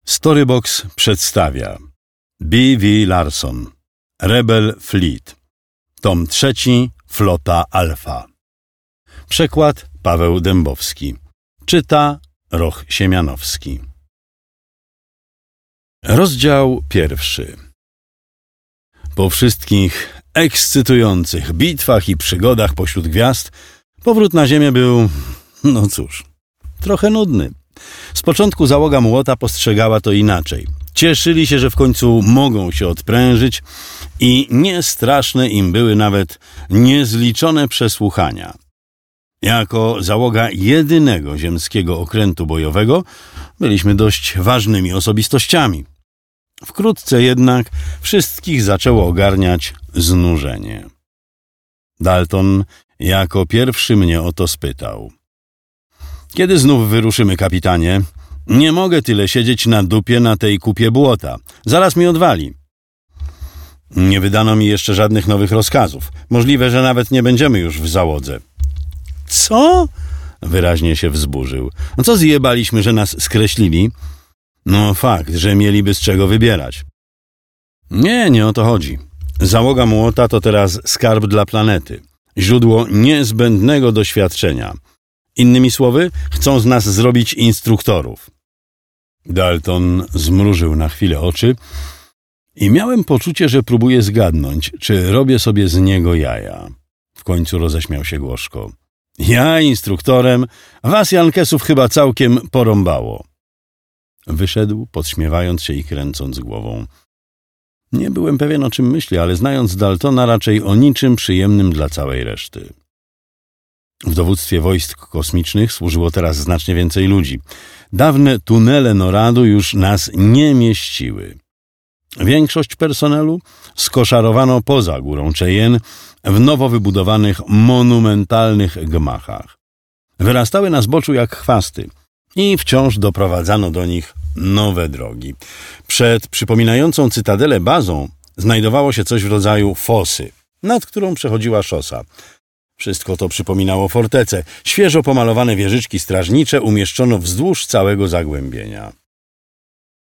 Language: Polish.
Storybox przedstawia B.V. Larson, Rebel Fleet, tom 3, Flota Alfa. Przekład Paweł Dębowski. Czyta Roch Siemianowski. Rozdział 1. Po wszystkich ekscytujących bitwach i przygodach pośród gwiazd, powrót na Ziemię był, no cóż, trochę nudny. Z początku załoga Młota postrzegała to inaczej. Cieszyli się, że w końcu mogą się odprężyć i niestraszne im były nawet niezliczone przesłuchania. Jako załoga jedynego ziemskiego okrętu bojowego byliśmy dość ważnymi osobistościami. Wkrótce jednak wszystkich zaczęło ogarniać znużenie. Dalton jako pierwszy mnie o to spytał. Kiedy znów wyruszymy, kapitanie? Nie mogę tyle siedzieć na dupie na tej kupie błota. Zaraz mi odwali. Nie wydano mi jeszcze żadnych nowych rozkazów. Możliwe, że nawet nie będziemy już w załodze. Co? Wyraźnie się wzburzył. No co zjebaliśmy, że nas skreślili? No fakt, że mieliby z czego wybierać. Nie o to chodzi. Załoga Młota to teraz skarb dla planety. Źródło niezbędnego doświadczenia. Innymi słowy, chcą z nas zrobić instruktorów. Dalton zmrużył na chwilę oczy i miałem poczucie, że próbuję zgadnąć, czy robię sobie z niego jaja. W końcu roześmiał się gorzko. Ja instruktorem? Was, Jankesów, chyba całkiem porąbało. Wyszedł, podśmiewając się i kręcąc głową. Nie byłem pewien, o czym myśli, ale znając Daltona, raczej o niczym przyjemnym dla całej reszty. W dowództwie wojsk kosmicznych służyło teraz znacznie więcej ludzi. Dawne tunele Noradu już nas nie mieściły. Większość personelu skoszarowano poza górą Cheyenne w nowo wybudowanych, monumentalnych gmachach. Wyrastały na zboczu jak chwasty i wciąż doprowadzano do nich nowe drogi. Przed przypominającą cytadelę bazą znajdowało się coś w rodzaju fosy, nad którą przechodziła szosa. Wszystko to przypominało fortecę. Świeżo pomalowane wieżyczki strażnicze umieszczono wzdłuż całego zagłębienia.